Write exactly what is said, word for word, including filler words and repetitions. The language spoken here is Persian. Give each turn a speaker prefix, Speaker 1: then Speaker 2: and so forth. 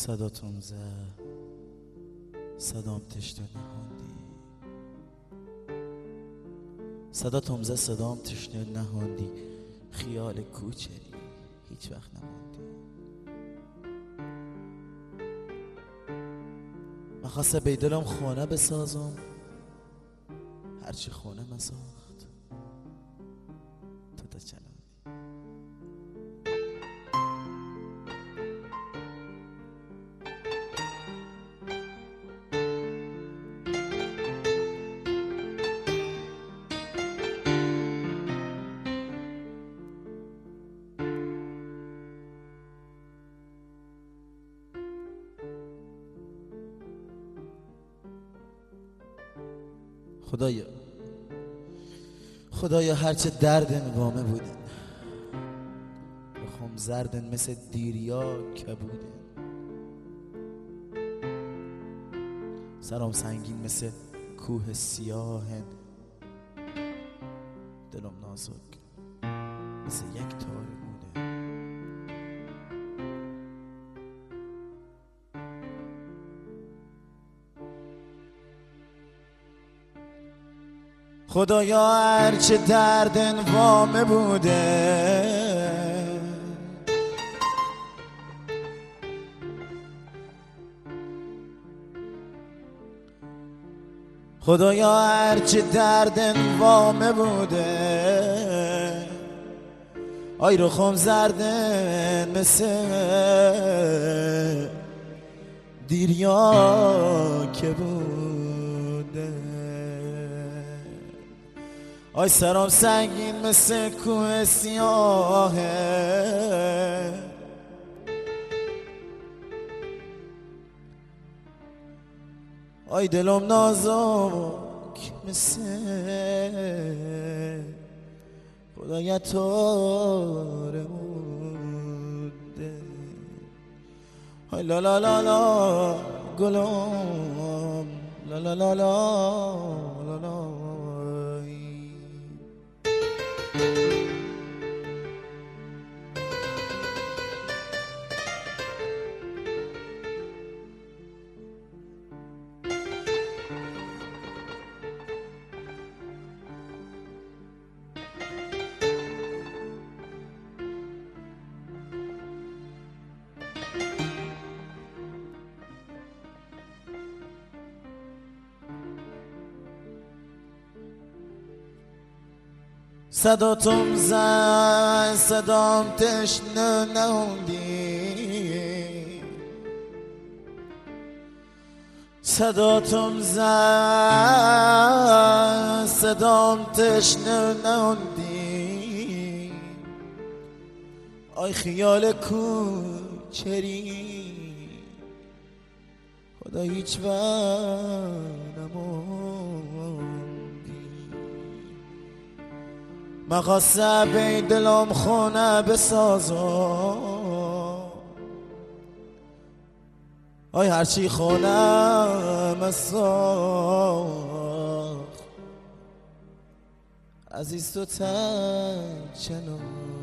Speaker 1: صداتون زد، صدام تشنه نهاندی. صداتون زد، صدام تشنه نهاندی. خیال کوچری هیچ وقت نماندی. من خواسته بیدلم خونه بسازم، هرچی خونه مساخت تو تا چلاندی. خدایا خدایا هرچه دردن وامه بودن، بخوام زردن مثل دیریا کبودن. سرام سنگین مثل کوه سیاهن، دلم نازک مثل یک تار موده. خدایا هرچه دردن وامه بوده، خدایا هرچه دردن وامه بوده. آی رخم زردن مثل دیریا که بوده. آی سرام سنگین مثل کوه سیاهه، آی دلم نازک مثل خدایا تار موده. آی لا لا لا لا گلم، لا لا لا لا لا لا. صداتم زد، صدام تشنه نهوندی. صداتم زد، صدام تشنه نهوندی. آی خیال کوچری خدا هیچ وقت نماندی. من خواسته بی دلم خونه بسازم، آی هرچی خونه مساخت عزیز تو تا چنان.